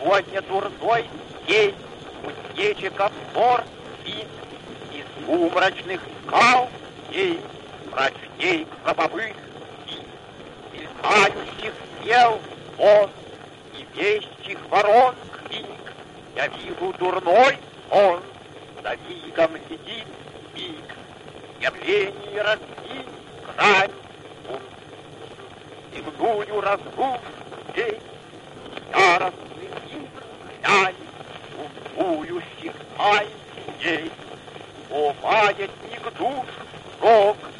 сегодня дурной день, кузнечиков двор спит, из сумрачных скал день, мрачней гробовых спит, мелькающих тел вон и вещих ворон крик. Я вижу дурной сон, за мигом летит миг, явление раздвинь грань, земную разрушь день, яростный мир глянь, бунтующих тайн дней. О, маятник душ, рок